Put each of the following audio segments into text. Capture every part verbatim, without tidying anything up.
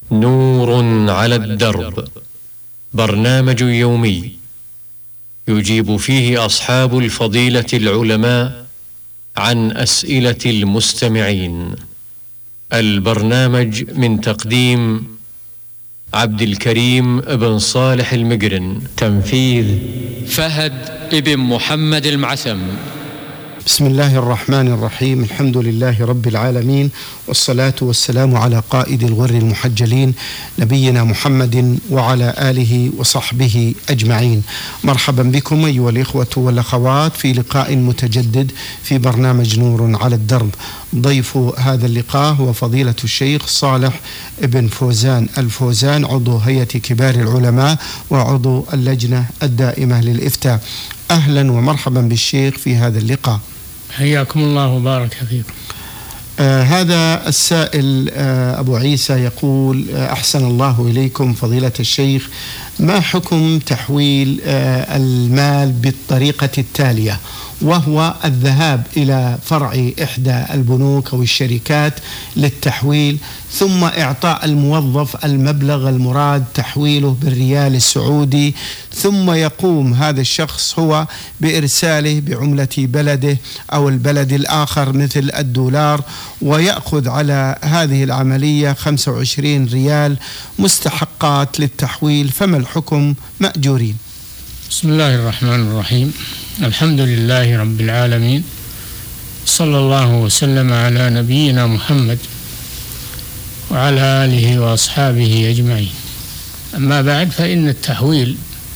نور على الدرب، برنامج يومي يجيب فيه أصحاب الفضيلة العلماء عن أسئلة المستمعين. البرنامج من تقديم عبد الكريم بن صالح المقرن، تنفيذ فهد بن محمد المعثم. بسم الله الرحمن الرحيم. الحمد لله رب العالمين، والصلاة والسلام على قائد الغر المحجلين نبينا محمد وعلى آله وصحبه أجمعين. مرحبا بكم أيها الإخوة والأخوات في لقاء متجدد في برنامج نور على الدرب. ضيف هذا اللقاء هو فضيلة الشيخ صالح بن فوزان الفوزان، عضو هيئة كبار العلماء وعضو اللجنة الدائمة للإفتاء. أهلا ومرحبا بالشيخ في هذا اللقاء. حياكم الله وبارك فيكم. آه هذا السائل آه أبو عيسى يقول: آه أحسن الله إليكم فضيلة الشيخ، ما حكم تحويل آه المال بالطريقة التالية، وهو الذهاب إلى فرع إحدى البنوك أو الشركات للتحويل، ثم إعطاء الموظف المبلغ المراد تحويله بالريال السعودي، ثم يقوم هذا الشخص هو بإرساله بعملة بلده أو البلد الآخر مثل الدولار، ويأخذ على هذه العملية خمسة وعشرين ريال مستحقات للتحويل، فما الحكم مأجورين؟ بسم الله الرحمن الرحيم. الحمد لله رب العالمين، صلى الله وسلم على نبينا محمد وعلى آله وأصحابه أجمعين. أما بعد، فإن التحويل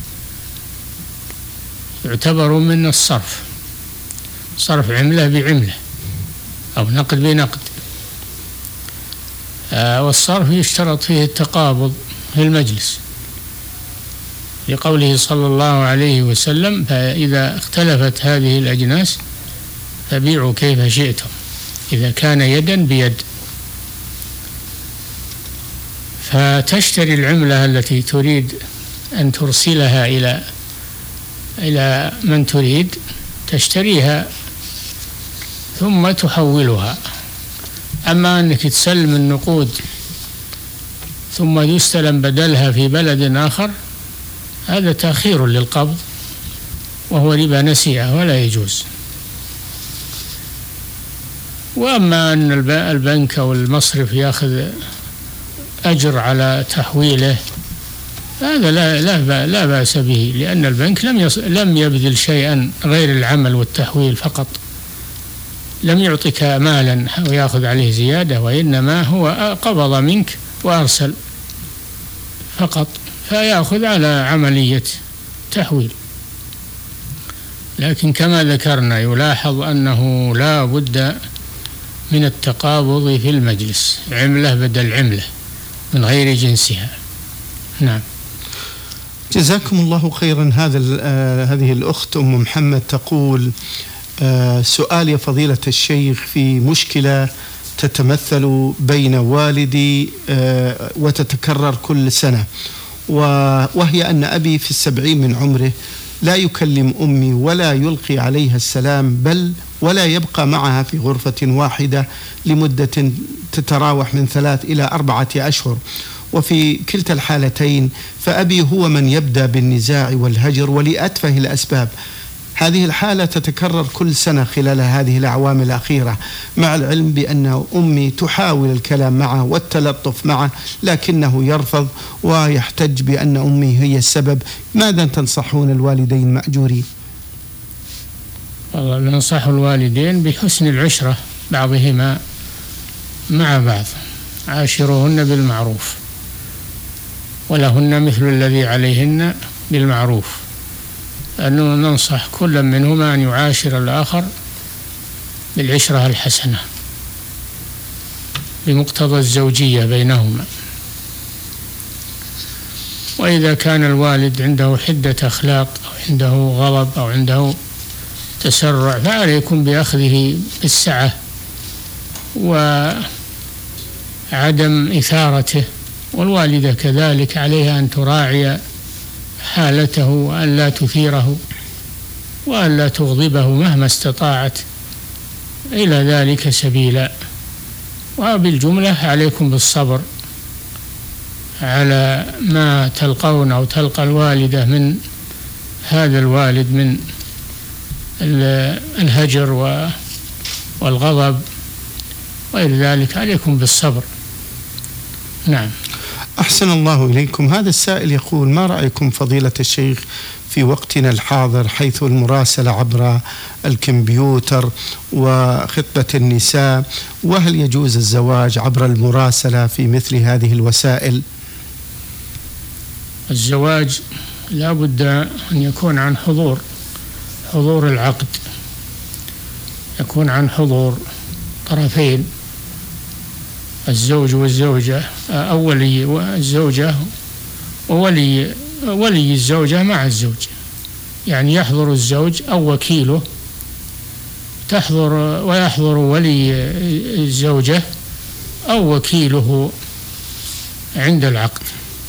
يعتبر من الصرف، صرف عملة بعملة أو نقد بنقد. آه والصرف يشترط فيه التقابض في المجلس، لقوله صلى الله عليه وسلم: فإذا اختلفت هذه الأجناس فبيعوا كيف شئتم، إذا كان يدا بيد. فتشتري العملة التي تريد أن ترسلها إلى إلى من تريد، تشتريها ثم تحولها. أما أنك تسلم النقود ثم يستلم بدلها في بلد آخر، هذا تأخير للقبض وهو ربا نسيئة ولا يجوز. وأما أن البنك أو المصرف يأخذ أجر على تحويله، هذا لا لا لا بأس به، لأن البنك لم لم يبذل شيئا غير العمل والتحويل فقط، لم يعطيك مالا ويأخذ عليه زيادة، وإنما هو قبض منك وأرسل فقط، فيأخذ على عملية تحويل. لكن كما ذكرنا، يلاحظ أنه لا بد من التقابض في المجلس، عملة بدل عملة من غير جنسها. نعم. جزاكم الله خيرا. هذا آه هذه الأخت أم محمد تقول: آه سؤال يا فضيلة الشيخ، في مشكلة تتمثل بين والدي آه وتتكرر كل سنة، وهي أن أبي في السبعين من عمره لا يكلم أمي ولا يلقي عليها السلام، بل ولا يبقى معها في غرفة واحدة لمدة تتراوح من ثلاث إلى أربعة أشهر، وفي كلتا الحالتين فأبي هو من يبدأ بالنزاع والهجر ولأتفه الأسباب. هذه الحالة تتكرر كل سنة خلال هذه الأعوام الأخيرة، مع العلم بأن أمي تحاول الكلام معه والتلطف معه، لكنه يرفض ويحتج بأن أمي هي السبب. ماذا تنصحون الوالدين مأجورين؟ والله ننصح الوالدين بحسن العشرة بعضهما مع بعض، عاشروهن بالمعروف ولهن مثل الذي عليهن بالمعروف، أنه ننصح كل منهما أن يعاشر الآخر بالعشرة الحسنة بمقتضى الزوجية بينهما. وإذا كان الوالد عنده حدة أخلاق أو عنده غضب أو عنده تسرع، فعليكم بأخذه بالسعة وعدم إثارته، والوالدة كذلك عليها أن تراعي حالته وأن لا تثيره وأن لا تغضبه مهما استطاعت إلى ذلك سبيلا. وبالجملة عليكم بالصبر على ما تلقون أو تلقى الوالدة من هذا الوالد من الهجر والغضب وغير ذلك، عليكم بالصبر. نعم. أحسن الله إليكم. هذا السائل يقول: ما رأيكم فضيلة الشيخ في وقتنا الحاضر حيث المراسلة عبر الكمبيوتر وخطبة النساء، وهل يجوز الزواج عبر المراسلة في مثل هذه الوسائل؟ الزواج لا بد أن يكون عن حضور حضور العقد، يكون عن حضور طرفين، الزوج والزوجة، أو ولي الزوجة وولي ولي الزوجة مع الزوج، يعني يحضر الزوج أو وكيله، تحضر ويحضر ولي الزوجة أو وكيله عند العقد،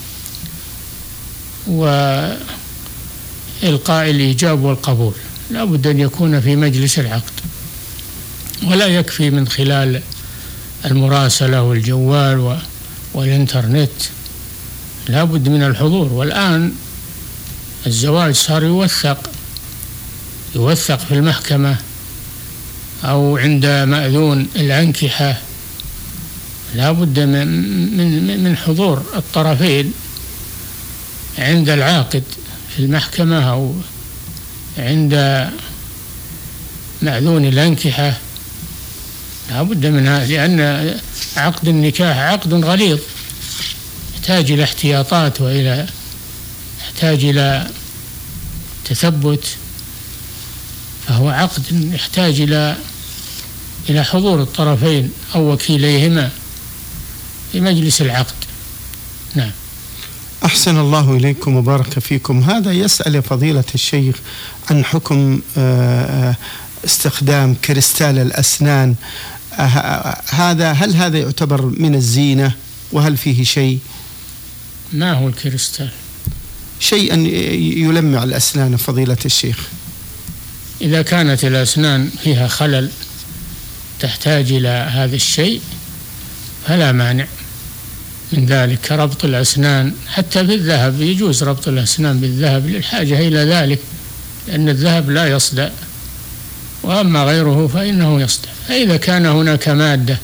وإلقاء الإيجاب والقبول لا بد أن يكون في مجلس العقد، ولا يكفي من خلال المراسلة والجوال والإنترنت، لا بد من الحضور. والآن الزواج صار يوثق يوثق في المحكمة أو عند مأذون الأنكحة، لا بد من, من, من حضور الطرفين عند العاقد في المحكمة أو عند مأذون الأنكحة، لا بد منها، لأن عقد النكاح عقد غليظ يحتاج إلى احتياطات وإلى يحتاج إلى تثبت، فهو عقد يحتاج إلى إلى حضور الطرفين أو وكيليهما في مجلس العقد. نعم. أحسن الله إليكم وبارك فيكم. هذا يسأل فضيلة الشيخ عن حكم استخدام كريستال الأسنان، هذا هل هذا يعتبر من الزينة وهل فيه شيء؟ ما هو الكريستال؟ شيئا يلمع الأسنان فضيلة الشيخ. إذا كانت الأسنان فيها خلل تحتاج إلى هذا الشيء فلا مانع من ذلك، كربط الأسنان حتى بالذهب، يجوز ربط الأسنان بالذهب للحاجة إلى ذلك، لأن الذهب لا يصدأ، وأما غيره فإنه يصدأ. فإذا كان هناك مادة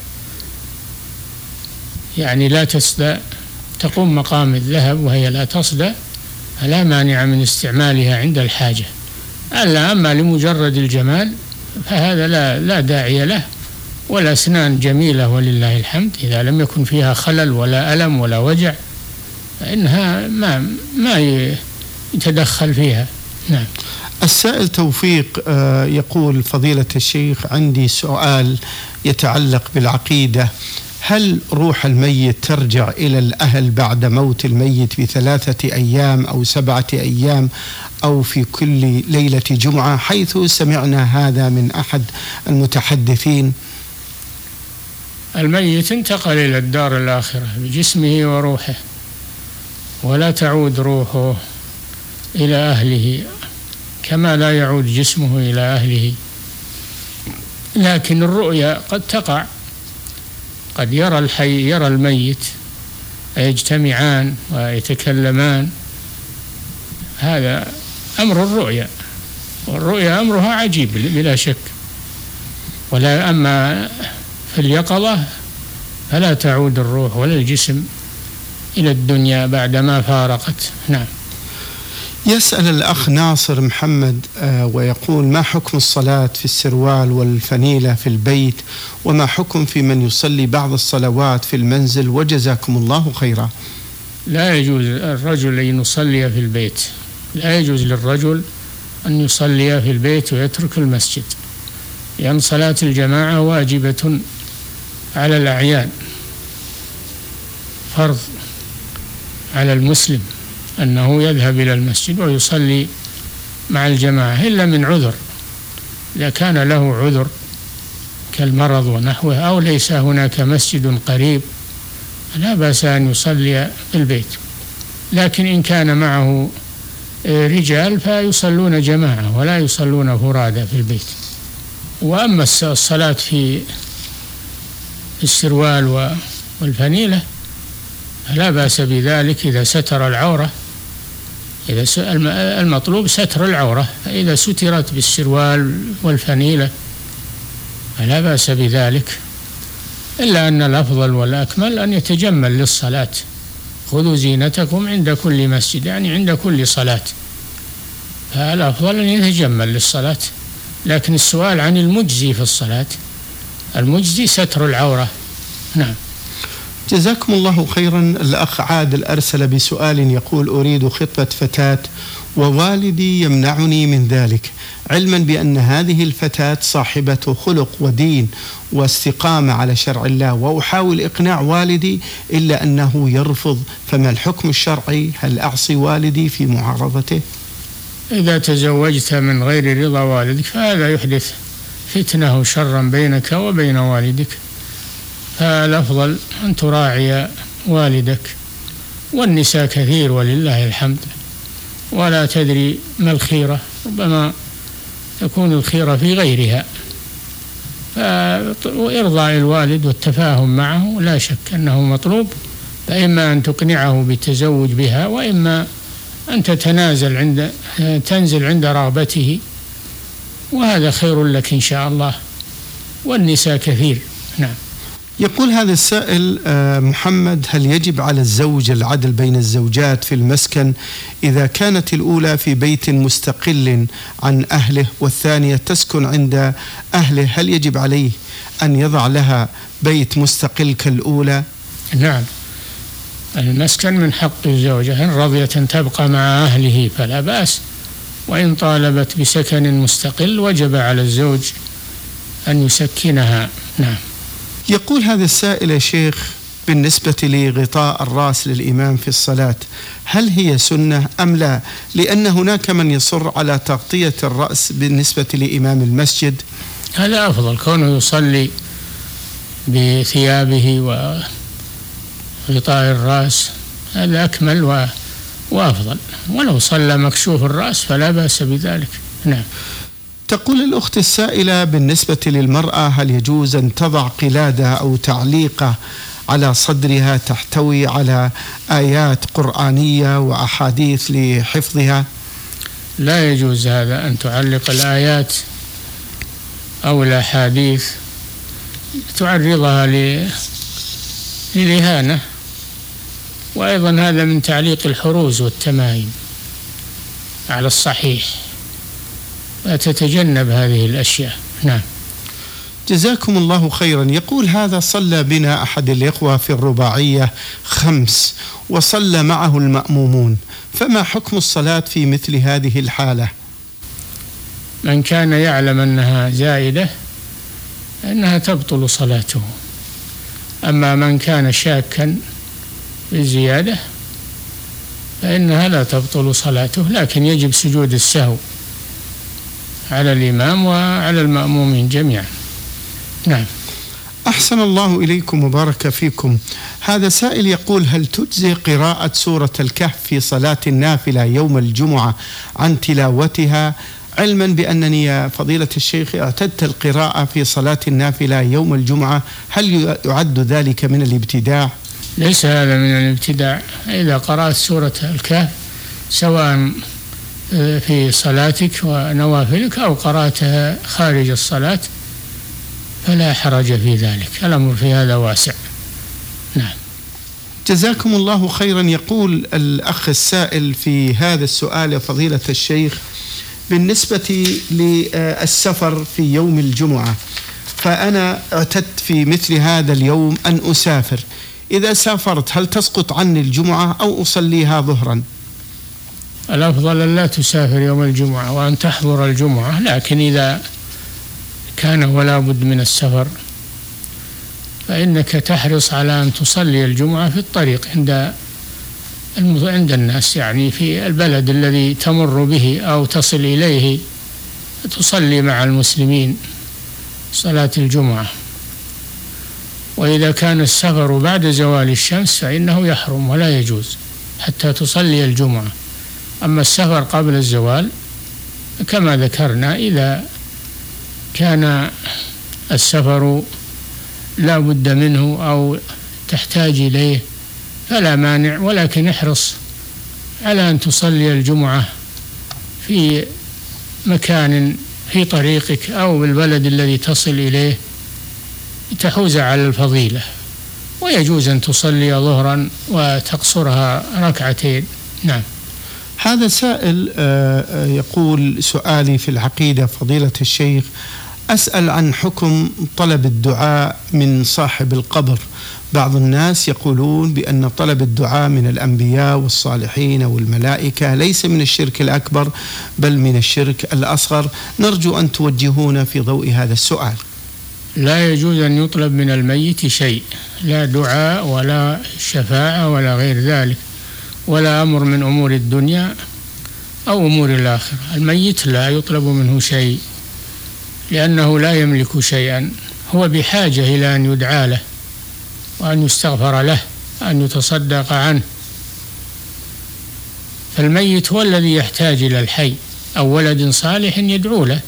يعني لا تصدأ تقوم مقام الذهب وهي لا تصدأ فلا مانع من استعمالها عند الحاجة. ألا أما لمجرد الجمال فهذا لا لا داعي له، والأسنان جميلة ولله الحمد، إذا لم يكن فيها خلل ولا ألم ولا وجع فإنها ما ما يتدخل فيها. نعم. السائل توفيق يقول: فضيلة الشيخ عندي سؤال يتعلق بالعقيدة، هل روح الميت ترجع إلى الأهل بعد موت الميت بثلاثة أيام أو سبعة أيام أو في كل ليلة جمعة، حيث سمعنا هذا من أحد المتحدثين؟ الميت انتقل إلى الدار الآخرة بجسمه وروحه، ولا تعود روحه إلى أهله كما لا يعود جسمه إلى أهله، لكن الرؤيا قد تقع، قد يرى الحي يرى الميت يجتمعان ويتكلمان، هذا أمر الرؤيا، والرؤيا أمرها عجيب بلا شك. ولا أما في اليقظة فلا تعود الروح ولا الجسم إلى الدنيا بعدما فارقت. نعم. يسأل الأخ ناصر محمد ويقول: ما حكم الصلاة في السروال والفنيلة في البيت، وما حكم في من يصلي بعض الصلوات في المنزل، وجزاكم الله خيرا. لا يجوز الرجل أن يصلي في البيت، لا يجوز للرجل أن يصلي في البيت ويترك المسجد، لأن صلاة الجماعة واجبة على الأعيان، فرض على المسلم أنه يذهب إلى المسجد ويصلي مع الجماعة إلا من عذر، إذا كان له عذر كالمرض ونحوه أو ليس هناك مسجد قريب لا بأس أن يصلي في البيت. لكن إن كان معه رجال فيصلون جماعة ولا يصلون فرادى في البيت. وأما الصلاة في السروال والفنيلة لا بأس بذلك إذا ستر العورة. إذا المطلوب ستر العورة، فإذا سترت بالسروال والفنيلة فلا بأس بذلك، إلا أن الأفضل والأكمل أن يتجمل للصلاة. خذوا زينتكم عند كل مسجد، يعني عند كل صلاة، فالأفضل أن يتجمل للصلاة. لكن السؤال عن المجزي في الصلاة، المجزي ستر العورة. نعم. جزاكم الله خيرا. الأخ عادل أرسل بسؤال يقول: أريد خطبة فتاة ووالدي يمنعني من ذلك، علما بأن هذه الفتاة صاحبة خلق ودين واستقامة على شرع الله، وأحاول إقناع والدي إلا أنه يرفض، فما الحكم الشرعي؟ هل أعصي والدي في معارضته؟ إذا تزوجت من غير رضا والدك فهذا يحدث فتنة وشرا بينك وبين والدك، فالأفضل أن تراعي والدك. والنساء كثير ولله الحمد، ولا تدري ما الخيرة، ربما تكون الخيرة في غيرها. وإرضاء الوالد والتفاهم معه لا شك أنه مطلوب، فإما أن تقنعه بالتزوج بها، وإما أن تتنازل عند تنزل عند رغبته، وهذا خير لك إن شاء الله. والنساء كثير. نعم. يقول هذا السائل: محمد، هل يجب على الزوج العدل بين الزوجات في المسكن إذا كانت الأولى في بيت مستقل عن أهله والثانية تسكن عند أهله؟ هل يجب عليه أن يضع لها بيت مستقل كالأولى؟ نعم، المسكن من حق الزوجة، إن رضيت أن تبقى مع أهله فلا بأس، وإن طالبت بسكن مستقل وجب على الزوج أن يسكنها. نعم. يقول هذا السائل: يا شيخ، بالنسبة لغطاء الرأس للإمام في الصلاة، هل هي سنة أم لا؟ لأن هناك من يصر على تغطية الرأس بالنسبة لإمام المسجد. هذا أفضل، كونه يصلي بثيابه وغطاء الرأس هذا أكمل وأفضل، ولو صلى مكشوف الرأس فلا بأس بذلك. نعم. تقول الأخت السائلة: بالنسبة للمرأة هل يجوز أن تضع قلادة أو تعليقة على صدرها تحتوي على آيات قرآنية وأحاديث لحفظها؟ لا يجوز هذا، أن تعلق الآيات أو الأحاديث تعرضها للإهانة، وأيضا هذا من تعليق الحروز والتمايم على الصحيح، فتتجنب هذه الأشياء. نعم. جزاكم الله خيرا. يقول هذا: صلى بنا أحد الإخوة في الرباعية خمس وصلى معه المأمومون، فما حكم الصلاة في مثل هذه الحالة؟ من كان يعلم أنها زائدة أنها تبطل صلاته، أما من كان شاكا بالزيادة فإنها لا تبطل صلاته، لكن يجب سجود السهو على الإمام وعلى المأمومين جميعا. نعم. أحسن الله إليكم وبارك فيكم. هذا سائل يقول: هل تجزي قراءة سورة الكهف في صلاة النافلة يوم الجمعة عن تلاوتها، علما بأنني يا فضيلة الشيخ اعتدت القراءة في صلاة النافلة يوم الجمعة، هل يعد ذلك من الابتداع؟ ليس هذا من الابتداع. إذا قرأت سورة الكهف سواء في صلاتك ونوافلك أو قرأتها خارج الصلاة فلا حرج في ذلك، الأمر في هذا واسع. نعم. جزاكم الله خيرا. يقول الأخ السائل في هذا السؤال: يا فضيلة الشيخ، بالنسبة للسفر في يوم الجمعة، فأنا اعتدت في مثل هذا اليوم أن أسافر، إذا سافرت هل تسقط عني الجمعة أو أصليها ظهرا؟ الأفضل أن لا تسافر يوم الجمعة وأن تحضر الجمعة، لكن إذا كان ولا بد من السفر فإنك تحرص على أن تصلي الجمعة في الطريق عند عند الناس، يعني في البلد الذي تمر به أو تصل إليه، تصلي مع المسلمين صلاة الجمعة. وإذا كان السفر بعد زوال الشمس فإنه يحرم ولا يجوز حتى تصلي الجمعة. أما السفر قبل الزوال كما ذكرنا، إذا كان السفر لا بد منه أو تحتاج إليه فلا مانع، ولكن احرص على أن تصلي الجمعة في مكان في طريقك أو بالبلد الذي تصل إليه تحوز على الفضيلة. ويجوز أن تصلي ظهرا وتقصرها ركعتين. نعم. هذا سائل يقول: سؤالي في العقيدة فضيلة الشيخ، أسأل عن حكم طلب الدعاء من صاحب القبر. بعض الناس يقولون بأن طلب الدعاء من الأنبياء والصالحين والملائكة ليس من الشرك الأكبر بل من الشرك الأصغر. نرجو أن توجهونا في ضوء هذا السؤال. لا يجوز أن يطلب من الميت شيء، لا دعاء ولا شفاعة ولا غير ذلك، ولا أمر من أمور الدنيا أو أمور الآخرة. الميت لا يطلب منه شيء لأنه لا يملك شيئا، هو بحاجة إلى أن يدعى له وأن يستغفر له، أن يتصدق عنه. فالميت هو الذي يحتاج إلى الحي أو ولد صالح يدعو له.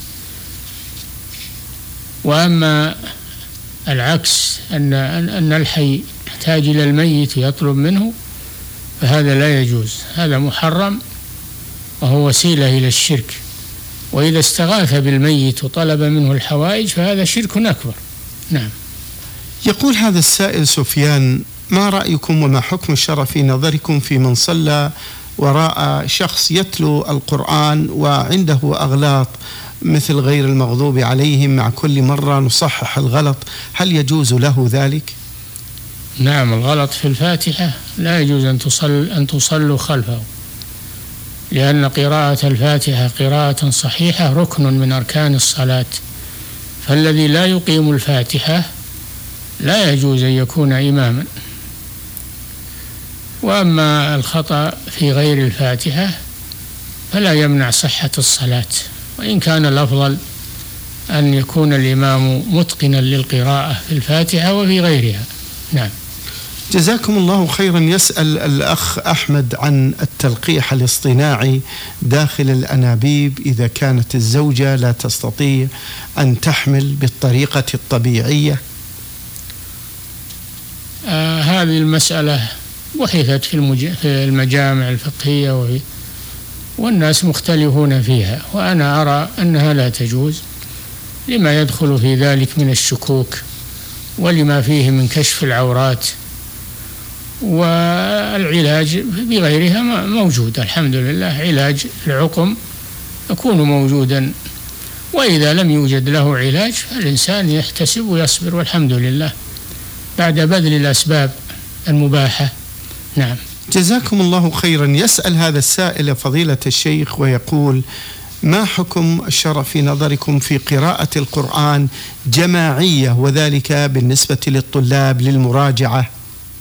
وأما العكس، أن أن الحي يحتاج إلى الميت يطلب منه، فهذا لا يجوز، هذا محرم وهو وسيلة إلى الشرك. وإذا استغاث بالميت وطلب منه الحوائج فهذا شرك أكبر. نعم. يقول هذا السائل سفيان: ما رأيكم وما حكم الشرع في نظركم في من صلى وراء شخص يتلو القرآن وعنده أغلاط مثل غير المغضوب عليهم، مع كل مرة نصحح الغلط، هل يجوز له ذلك؟ نعم، الغلط في الفاتحة لا يجوز أن تصل أن تصلوا خلفه، لأن قراءة الفاتحة قراءة صحيحة ركن من أركان الصلاة، فالذي لا يقيم الفاتحة لا يجوز أن يكون إماما. وأما الخطأ في غير الفاتحة فلا يمنع صحة الصلاة، وإن كان الأفضل أن يكون الإمام متقنا للقراءة في الفاتحة وفي غيرها. نعم. جزاكم الله خيرا. يسأل الأخ أحمد عن التلقيح الاصطناعي داخل الأنابيب إذا كانت الزوجة لا تستطيع أن تحمل بالطريقة الطبيعية. آه هذه المسألة بحثت في, المج... في المجامع الفقهية وفي... والناس مختلفون فيها، وأنا أرى أنها لا تجوز لما يدخل في ذلك من الشكوك ولما فيه من كشف العورات، والعلاج بغيرها موجود الحمد لله. علاج العقم يكون موجودا، وإذا لم يوجد له علاج فالإنسان يحتسب ويصبر والحمد لله بعد بذل الأسباب المباحة. نعم. جزاكم الله خيرا. يسأل هذا السائل فضيلة الشيخ ويقول: ما حكم الشرع في نظركم في قراءة القرآن جماعية، وذلك بالنسبة للطلاب للمراجعة؟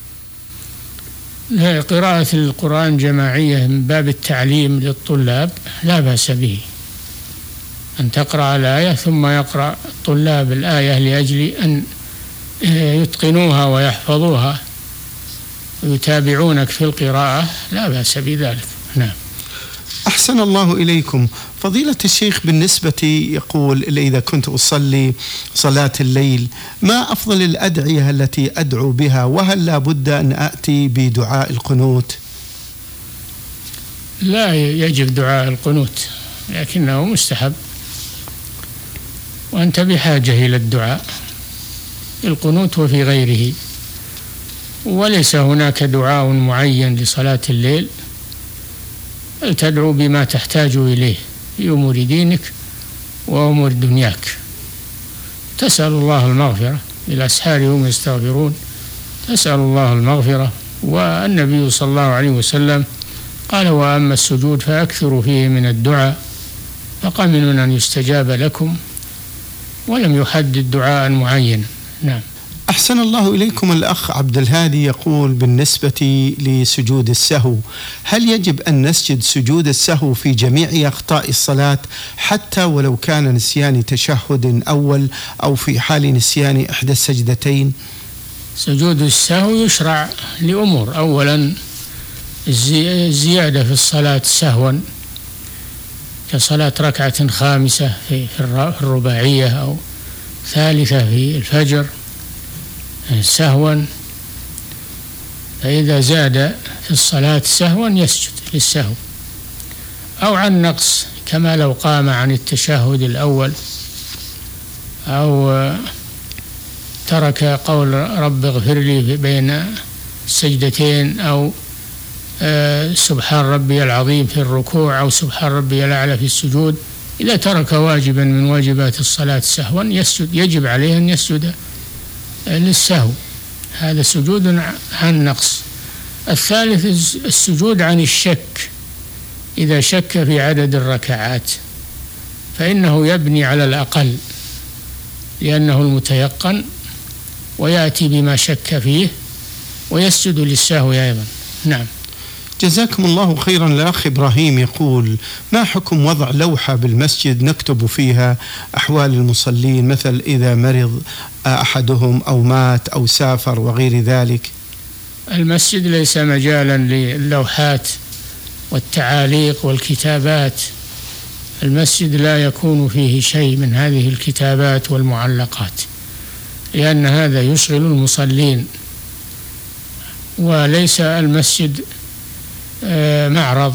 قراءة القرآن جماعية من باب التعليم للطلاب لا بأس به، أن تقرأ الآية ثم يقرأ الطلاب الآية لأجل أن يتقنوها ويحفظوها ويتابعونك في القراءة، لا بأس بذلك. نعم. أحسن الله إليكم. فضيلة الشيخ، بالنسبة يقول إذا كنت أصلي صلاة الليل ما أفضل الأدعية التي أدعو بها، وهل لا بد أن آتي بدعاء القنوت؟ لا يجب دعاء القنوت، لكنه مستحب، وأنت بحاجة إلى الدعاء القنوت وفي غيره، وليس هناك دعاء معين لصلاة الليل، بل تدعو بما تحتاج إليه في أمور دينك وأمور دنياك. تسأل الله المغفرة، بالأسحار هم يستغفرون، تسأل الله المغفرة. والنبي صلى الله عليه وسلم قال: وأما السجود فأكثروا فيه من الدعاء فقمن أن يستجاب لكم، ولم يحدد دعاء معين. نعم. أحسن الله إليكم. الأخ عبد الهادي يقول: بالنسبة لسجود السهو، هل يجب أن نسجد سجود السهو في جميع أخطاء الصلاة حتى ولو كان نسيان تشهد أول أو في حال نسيان إحدى السجدتين؟ سجود السهو يشرع لأمور: أولا الزيادة في الصلاة سهوا كصلاة ركعة خامسة في الرباعية أو ثالثة في الفجر سهوا، فإذا زاد في الصلاة سهوا يسجد للسهو، أو عن نقص كما لو قام عن التشهد الأول، أو ترك قول رب اغفر لي بين السجدتين، أو سبحان ربي العظيم في الركوع، أو سبحان ربي الأعلى في السجود. إذا ترك واجبا من واجبات الصلاة سهوا يسجد، يجب عليه أن يسجد للسهو، هذا سجود عن نقص. الثالث السجود عن الشك، إذا شك في عدد الركعات فإنه يبني على الأقل لأنه المتيقن، ويأتي بما شك فيه ويسجد للسهو أيضا. نعم. جزاكم الله خيرا. الأخ إبراهيم يقول: ما حكم وضع لوحة بالمسجد نكتب فيها أحوال المصلين، مثل إذا مرض أحدهم أو مات أو سافر وغير ذلك؟ المسجد ليس مجالا للوحات والتعاليق والكتابات، المسجد لا يكون فيه شيء من هذه الكتابات والمعلقات، لأن هذا يشغل المصلين، وليس المسجد معرض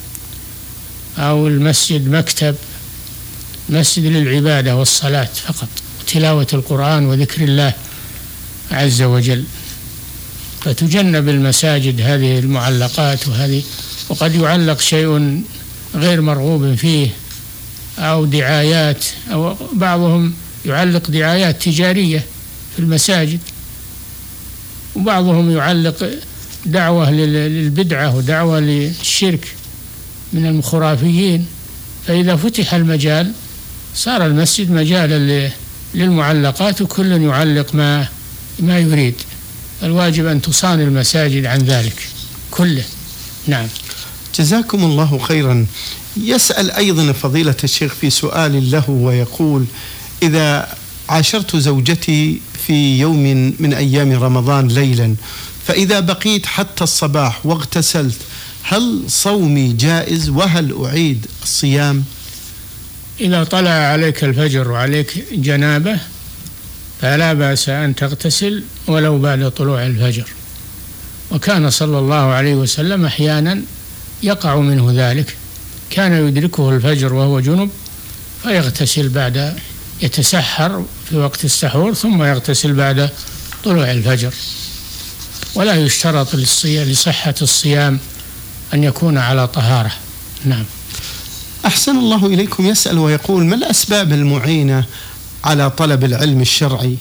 أو المسجد مكتب، مسجد للعبادة والصلاة فقط، تلاوة القرآن وذكر الله عز وجل. فتجنب المساجد هذه المعلقات وهذه، وقد يعلق شيء غير مرغوب فيه أو دعايات، أو بعضهم يعلق دعايات تجارية في المساجد، وبعضهم يعلق دعوة للبدعة ودعوة للشرك من المخرافيين. فإذا فتح المجال صار المسجد مجالا للمعلقات، وكل يعلق ما ما يريد. الواجب أن تصان المساجد عن ذلك كله. نعم. جزاكم الله خيرا. يسأل أيضا فضيلة الشيخ في سؤال له ويقول: إذا عاشرت زوجتي في يوم من أيام رمضان ليلا، فإذا بقيت حتى الصباح واغتسلت، هل صومي جائز وهل أعيد الصيام؟ إذا طلع عليك الفجر وعليك جنابة فلا بأس أن تغتسل ولو بعد طلوع الفجر، وكان صلى الله عليه وسلم أحيانا يقع منه ذلك، كان يدركه الفجر وهو جنب فيغتسل بعد، يتسحر في وقت السحور ثم يغتسل بعد طلوع الفجر. ولا يشترط لصحة الصيام أن يكون على طهارة. نعم. أحسن الله إليكم. يسأل ويقول: ما الأسباب المعينة على طلب العلم الشرعي؟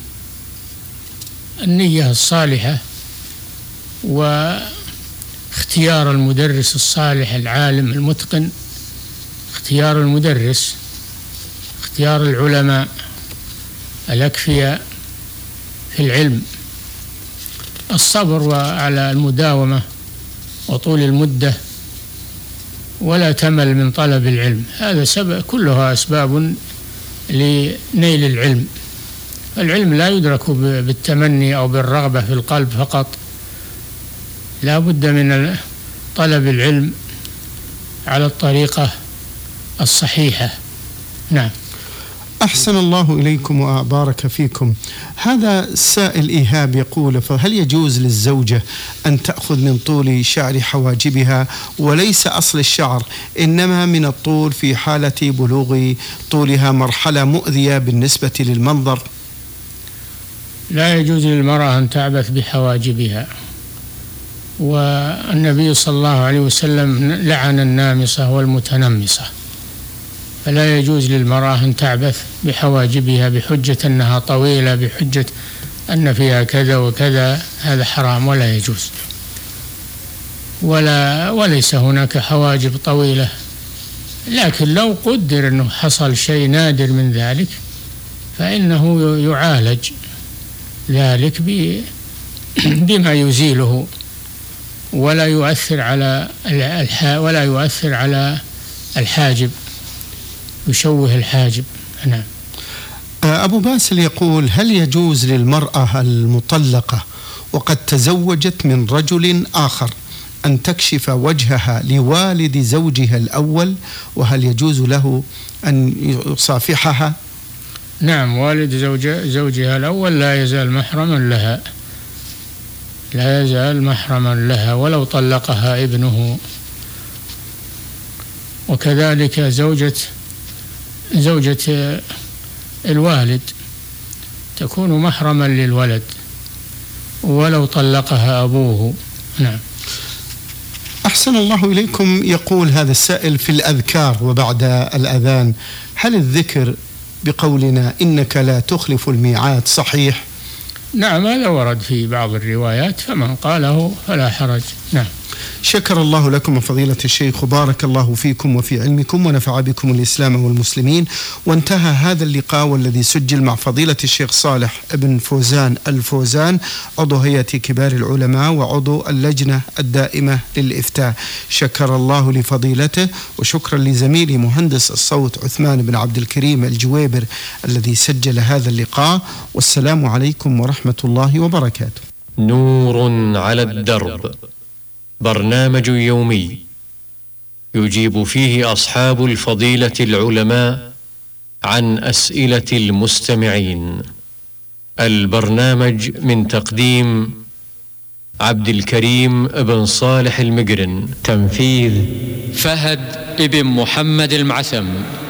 النية الصالحة، واختيار المدرس الصالح العالم المتقن، اختيار المدرس، اختيار العلماء الأكفياء في العلم، الصبر على المداومة وطول المدة، ولا تمل من طلب العلم. هذا سبب، كلها أسباب لنيل العلم. العلم لا يدرك بالتمني أو بالرغبة في القلب فقط، لا بد من طلب العلم على الطريقة الصحيحة. نعم. أحسن الله إليكم وبارك فيكم. هذا السائل إيهاب يقول: فهل يجوز للزوجة أن تأخذ من طول شعر حواجبها، وليس أصل الشعر إنما من الطول في حالة بلوغ طولها مرحلة مؤذية بالنسبة للمنظر؟ لا يجوز للمرأة أن تعبث بحواجبها، والنبي صلى الله عليه وسلم لعن النامصة والمتنمصة، فلا يجوز للمرأة أن تعبث بحواجبها بحجة أنها طويلة، بحجة أن فيها كذا وكذا، هذا حرام ولا يجوز. ولا وليس هناك حواجب طويلة، لكن لو قدر أنه حصل شيء نادر من ذلك فإنه يعالج ذلك بما يزيله، ولا يؤثر على ولا يؤثر على الحاجب، يشوه الحاجب. نعم. أبو باسل يقول: هل يجوز للمرأة المطلقة وقد تزوجت من رجل آخر أن تكشف وجهها لوالد زوجها الأول، وهل يجوز له أن يصافحها؟ نعم، والد زوج زوجها الأول لا يزال محرما لها، لا يزال محرما لها ولو طلقها ابنه. وكذلك زوجة زوجة الوالد تكون محرما للولد ولو طلقها أبوه. نعم. أحسن الله إليكم. يقول هذا السائل: في الأذكار وبعد الأذان هل الذكر بقولنا إنك لا تخلف الميعاد صحيح؟ نعم، هذا ورد في بعض الروايات، فمن قاله فلا حرج. نعم. شكر الله لكم فضيلة الشيخ وبارك الله فيكم وفي علمكم ونفع بكم الإسلام والمسلمين. وانتهى هذا اللقاء والذي سجل مع فضيلة الشيخ صالح بن فوزان الفوزان، عضو هيئة كبار العلماء وعضو اللجنة الدائمة للإفتاء. شكر الله لفضيلته، وشكرا لزميلي مهندس الصوت عثمان بن عبد الكريم الجويبر الذي سجل هذا اللقاء. والسلام عليكم ورحمة الله وبركاته. نور على الدرب، برنامج يومي يجيب فيه أصحاب الفضيلة العلماء عن أسئلة المستمعين. البرنامج من تقديم عبد الكريم بن صالح المقرن، تنفيذ فهد بن محمد المعثم.